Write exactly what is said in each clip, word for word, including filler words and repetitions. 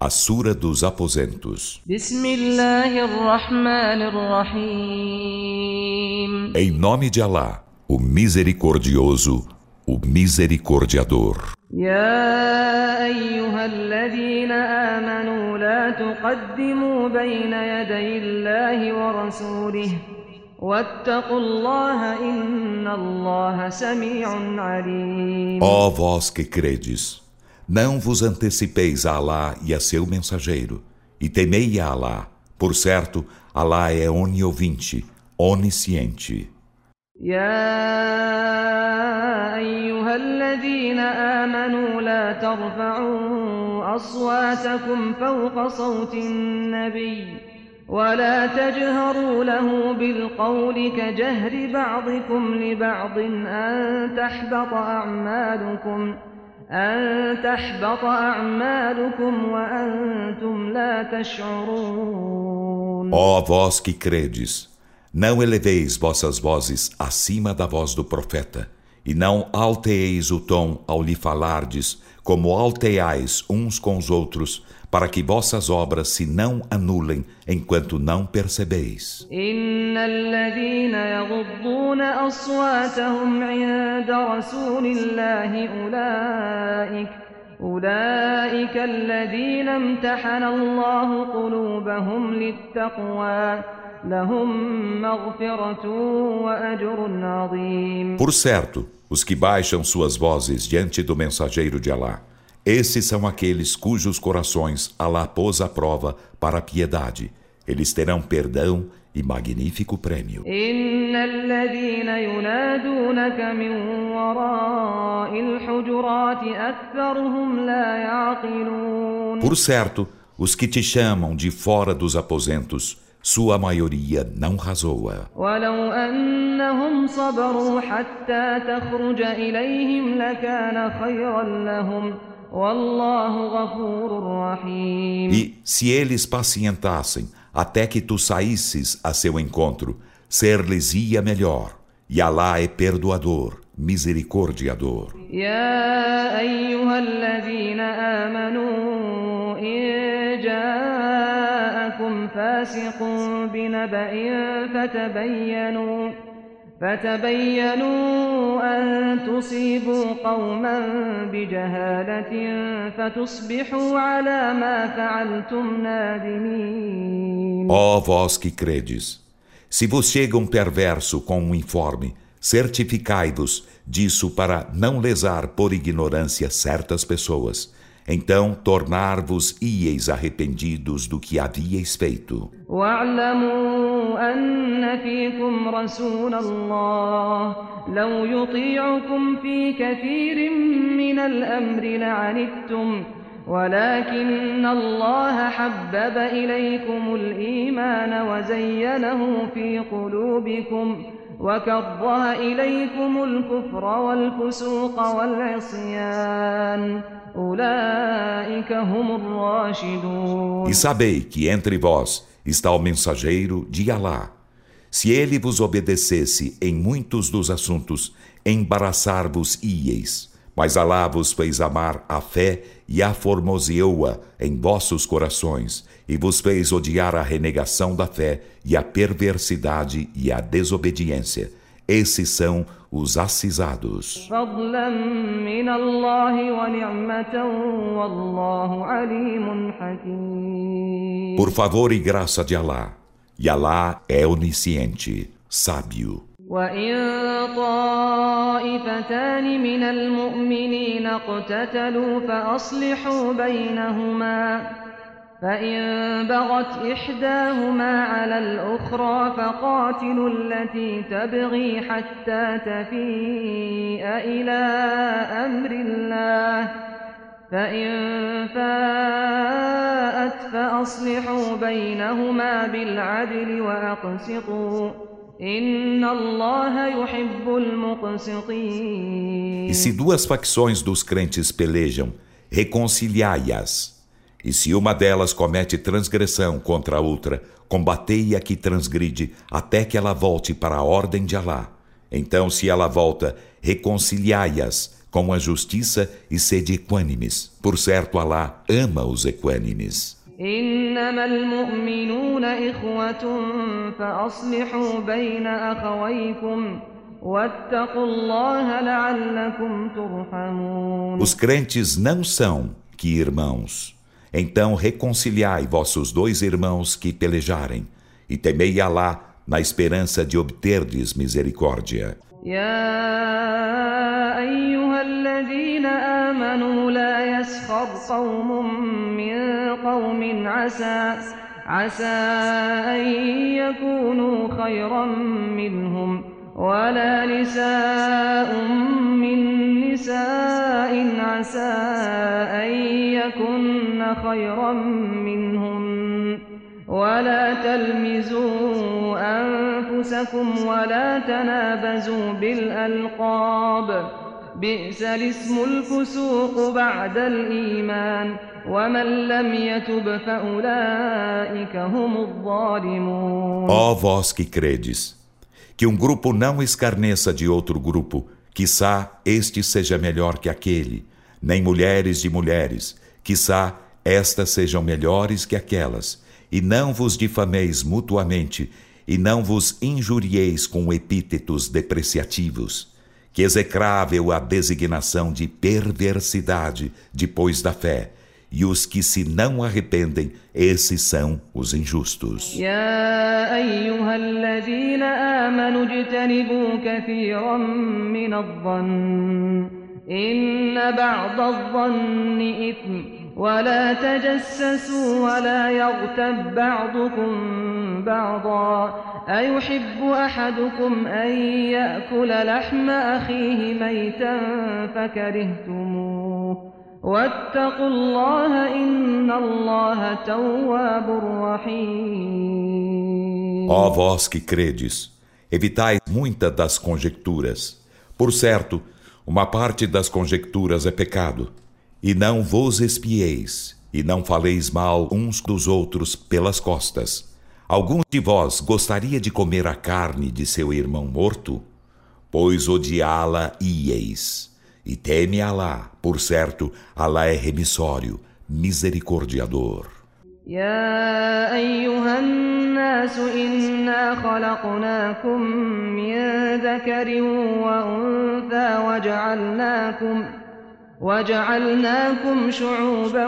A Sura dos Aposentos. Em nome de Alá, o Misericordioso, o Misericordiador. يا أيها الذين آمنوا لا تقدموا بين يدي الله ورسوله واتقوا الله إن الله سميع عليم. Ó vós que credes, não vos antecipeis a Alá e a seu mensageiro, e temei a Alá. Por certo, Alá é oniovinte, onisciente. يا أيها الذين آمنوا لا ترفعوا أصواتكم فوق صوت النبي ولا تجهروا له بالقول كجهر بعضكم لبعض أن تحبط أعمالكم أن تحبط أعمالكم وأنتم لا تشعرون. Ó vós que credes, não eleveis vossas vozes acima da voz do profeta, e não alteeis o tom ao lhe falardes, como alteais uns com os outros, para que vossas obras se não anulem enquanto não percebeis. إن الذين يغضون أصواتهم عند رسول الله أولئك أولئك الذين امتحن الله قلوبهم للتقوى لهم مغفرة وأجر عظيم. Por certo, os que baixam suas vozes diante do mensageiro de Alá, esses são aqueles cujos corações Alá pôs à prova para a piedade. Eles terão perdão e magnífico prêmio. إن الذين ينادونك من وراء الحجرات أكثرهم لا يعقلون. Por certo, os que te chamam de fora dos aposentos, sua maioria não razoa. ولو أنهم صبروا حتى تخرج إليهم لكان خيرا لهم والله غفور رحيم. E se eles pacientassem até que tu saísses a seu encontro, ser-lhes-ia melhor. E Alá é perdoador, misericordiador. يا أيها الذين آمنوا إن جاءكم فاسق بنبأ فتبينوا فتبينوا أن تصيبوا قوما بجهالة فتصبحوا على ما فعلتم نادمين. Ó vós que credes, se vos chega um perverso com um informe, certificai-vos disso para não lesar por ignorância certas pessoas. Então tornar-vos-ieis arrependidos do que havíeis feito. واعلموا أن فيكم رسول الله لو يطيعكم في كثير من الأمر لعنتم ولكن الله حبب إليكم الإيمان وزينه في قلوبكم وكره إليكم الكفر والفسوق والعصيان أولئك هم الراشدون. E sabei que entre vós está o mensageiro de Alá. Se ele vos obedecesse em muitos dos assuntos, embaraçar-vos-ieis. Mas Alá vos fez amar a fé e a formoseou-a em vossos corações, e vos fez odiar a renegação da fé e a perversidade e a desobediência. Esses são os acisados. فضلا من الله ونعمة والله عليم حكيم. Por favor e graça de Alá, e Alá é onisciente, sábio. وإن طائفتان من المؤمنين اقتتلوا فأصلحوا بينهما فإن بغت إحداهما على الأخرى فقاتلوا التي تبغي حتى تفيء إلى أمر الله فإن فاءت فأصلحوا بينهما بالعدل وأقسطوا إن الله يحب المقسطين. E se duas facções dos crentes pelejam, reconciliai-as. E se uma delas comete transgressão contra a outra, combatei a que transgride até que ela volte para a ordem de Alá. Então, se ela volta, reconciliai-as com a justiça e sede equânimes. Por certo, Alá ama os equânimes. إنما المؤمنون إخوة فأصلحوا بين أخويكم واتقوا الله لعلكم ترحمون. Os crentes não são que irmãos. Então reconciliai vossos dois irmãos que pelejarem, e temei Alá na esperança de obterdes misericórdia. يا أيها الذين آمنوا لا يسخر قوم من قوم عسى عسى أن يكونوا خيرا منهم ولا نساء من نساء عسى أن يكن خيرا منهن ولا تلمزوا أنفسكم ولا تنابزوا بالألقاب بئس الاسم الفسوق بعد الإيمان ومن لم يتب فأولئك هم الظالمون. Ó vós que credes, que um grupo não escarneça de outro grupo, quiçá este seja melhor que aquele, nem mulheres de mulheres, quiçá estas sejam melhores que aquelas. E não vos difameis mutuamente, e não vos injurieis com epítetos depreciativos. Que execrável a designação de perversidade depois da fé, e os que se não arrependem, esses são os injustos. يا أيها الذين آمنوا اجتنبوا كثيرا من الظن إن بعض الظن إثم ولا تجسسوا ولا يغتب بعضكم بعضا أيحب أحدكم أن يأكل لحم أخيه ميتا فكرهتموه واتقوا الله إن الله تواب رحيم. Ó vós que credes, evitai muitas das conjecturas. Por certo, uma parte das conjecturas é pecado. E não vos espieis, e não faleis mal uns dos outros pelas costas. Algum de vós gostaria de comer a carne de seu irmão morto? Pois odiá-la ieis. E teme Alá, por certo, Alá é remissório, misericordiador. يا أيها الناس إنا خلقناكم من ذكر وأنثى وجعلناكم وجعلناكم شعوبا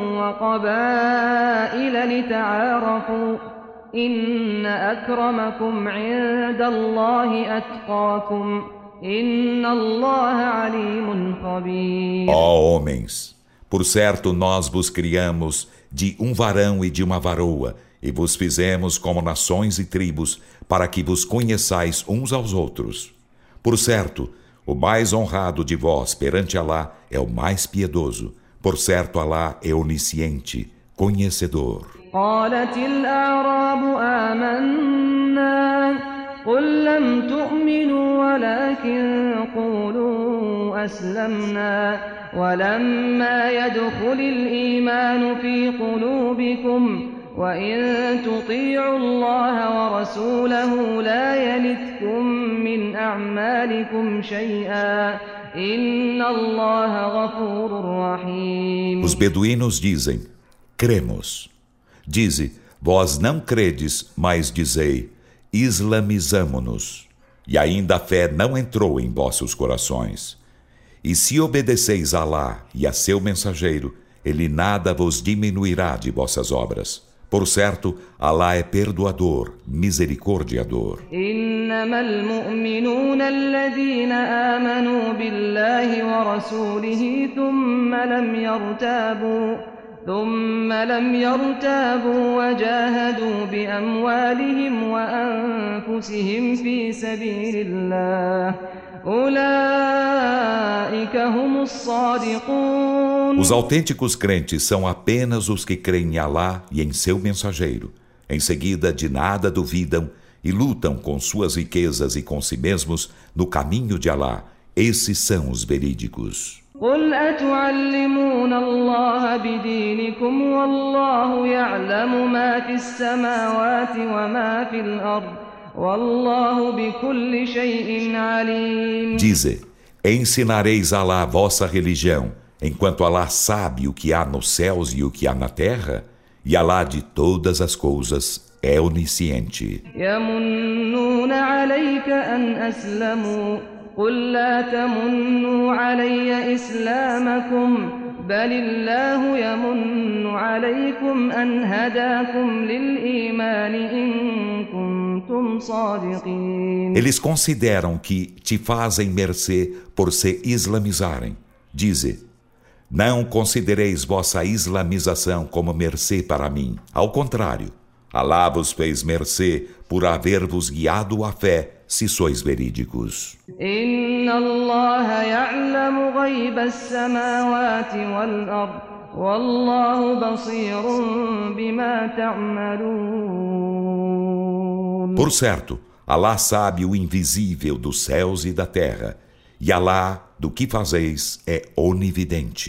وقبائل لتعارفوا إن أكرمكم عند الله أتقاكم إن الله عليم خبير. Ó homens, por certo nós vos criamos de um varão e de uma varoa e vos fizemos como nações e tribos para que vos conheçais uns aos outros. Por certo, o mais honrado de vós perante Alá é o mais piedoso. Por certo, Alá é onisciente, conhecedor. قالت الأعراب آمنا قل لم تؤمنوا ولكن قولوا أسلمنا ولما يدخل الإيمان في قلوبكم وإن تطيعوا الله ورسوله لا يلتكم من أعمالكم شيئا إن الله غفور رحيم. Os beduínos dizem, cremos. Dize, vós não credes, mas dizei, islamizamo-nos. E ainda a fé não entrou em vossos corações. E se obedeceis a Alá e a seu mensageiro, ele nada vos diminuirá de vossas obras. Por certo, Alá é perdoador, misericordiador. إنما المؤمنون الذين آمنوا بالله ورسوله ثم لم يرتابوا ثم لم يرتابوا وجاهدوا بأموالهم وأنفسهم في سبيل الله أولئك هم الصادقون. Os autênticos crentes são apenas os que creem em Alá e em seu mensageiro. Em seguida, de nada duvidam e lutam com suas riquezas e com si mesmos no caminho de Alá. Esses são os verídicos. قل أتعلمون الله بدينكم والله يعلم ما في السماوات وما في الأرض والله بكل شيء عليم. Dize, Ensinareis a Alá a vossa religião, enquanto Alá sabe o que há nos céus e o que há na terra, e Alá de todas as coisas é onisciente. يمنون عليك أن أسلموا قل لا تمنوا علي إسلامكم بل الله يمن عليكم أن هداكم للإيمان إن كنتم صادقين. Eles consideram que te fazem mercê por se islamizarem. Dize: não considereis vossa islamização como mercê para mim. Ao contrário, Alá vos fez mercê por haver-vos guiado à fé, se sois verídicos. إن الله يعلم غيب السماوات والأرض والله بصير بما تعملون. Por certo, Alá sabe o invisível dos céus e da terra, e Alá, do que fazeis, é onividente.